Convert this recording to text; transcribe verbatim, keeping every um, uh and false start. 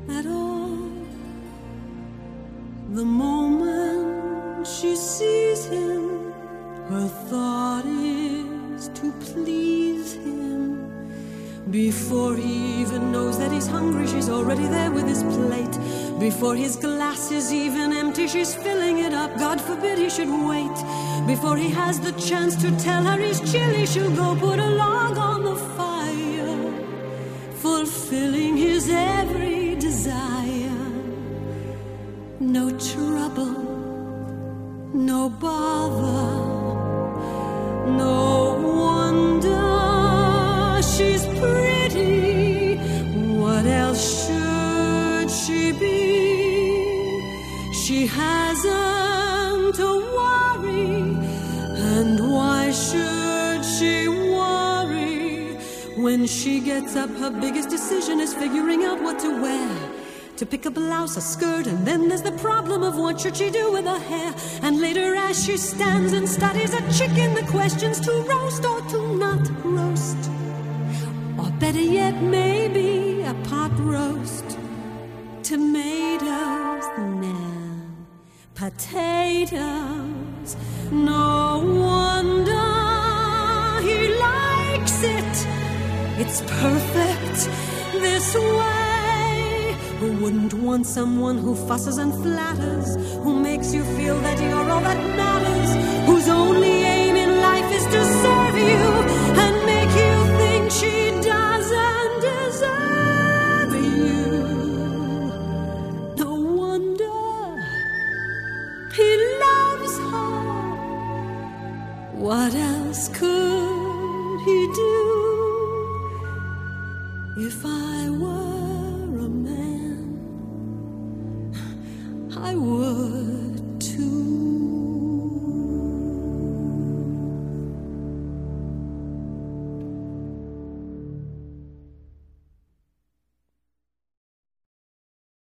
at all. The moment she sees him, her thought is to please him. Before he even knows that he's hungry, she's already there with his plate. Before his glass is even empty, she's filling it up. God forbid he should wait. Before he has the chance to tell her he's chilly, she'll go put a log on the fire, fulfilling his every desire. No trouble, no bother, no wonder she's pretty. What else should she be? She hasn't a worry, and why should she worry? When she gets up, her biggest decision is figuring out what to wear. To pick a blouse, a skirt, and then there's the problem of what should she do with her hair. And later as she stands and studies a chicken, the questions to roast or to not roast. Or better yet, maybe a pot roast. Tomatoes, nah, potatoes. No wonder he likes it. It's perfect this way. Who wouldn't want someone who fusses and flatters, who makes you feel that you're all that matters, whose only aim in life is to serve you and make you think she doesn't deserve you? No wonder he loves her. What else could he do? If I were a man, I would